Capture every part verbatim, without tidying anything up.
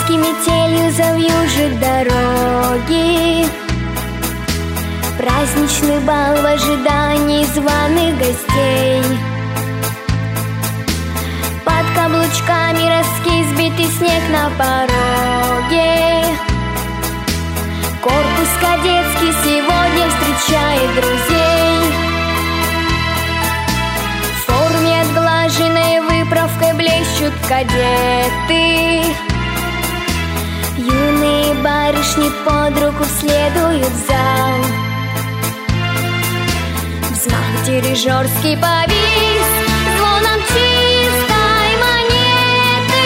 Краски метелью завьюжит дороги, праздничный бал в ожидании званых гостей. Под каблучками раскис битый снег на пороге. Корпус кадетский сегодня встречает друзей. В форме отглаженной выправкой блещут кадеты. Юные барышни под руку следуют в зал. Взмах дирижерский повис звоном чистой монеты.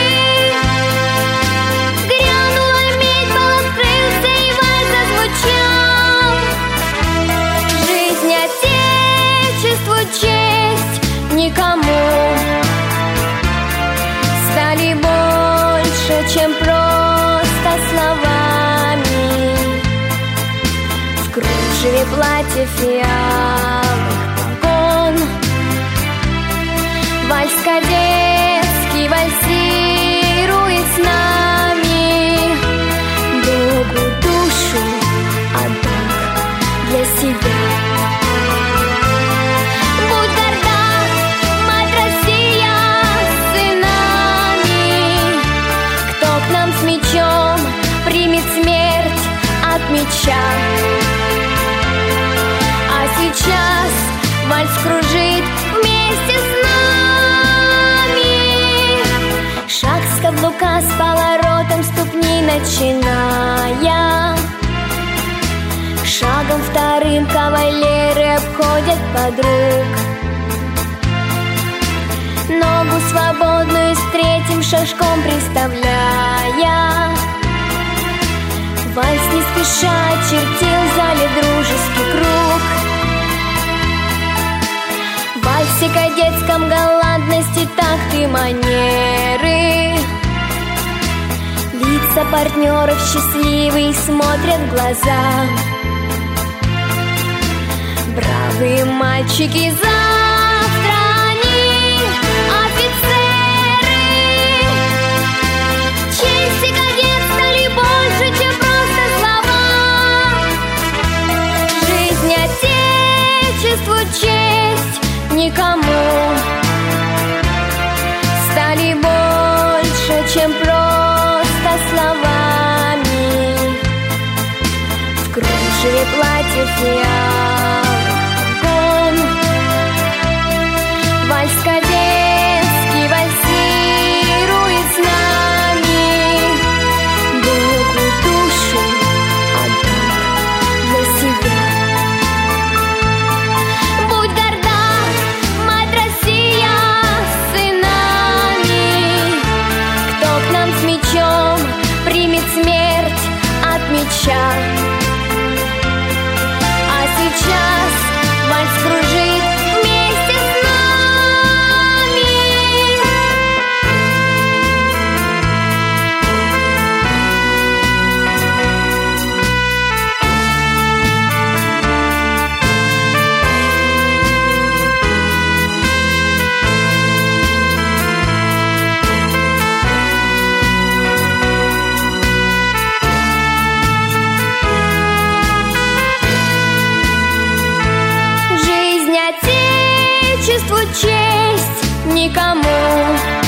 Грянула медь, бал открылся и вальс зазвучал. Жизнь, отечеству, честь никому стали больше, чем просто словами. В кружеве платья фиалок погон, вальс кадетский вальсирует с нами. Богу душу отдал для себя. Будь горда, мать Россия, сынами. Кто к нам с мечом примет смерть от меча. А сейчас вальс кружит вместе с нами. Шаг с каблука с поворотом ступни начиная. Шагом вторым кавалеры обходят подруг. Ногу свободную с третьим шажком приставляя. Вальс не спеша чертил в зале дружеский круг. В вальсе кадетском галантности, такты, манеры. Лица партнеров счастливые смотрят в глаза. Бравые мальчики, завтра они офицеры. Честь и кадет стали больше, чем просто слова. Жизнь, отечеству, честь никому стали больше, чем просто словами. В кружеве платья фиалок погон, вальс кадетский вальсирует с нами. Богу душу отдал для себя. Будь горда, мать Россия, сынами. Кто к нам с мечом примет смерть от меча. А сейчас вальс кружит вместе с нами. Жизнь, отечеству, честь никому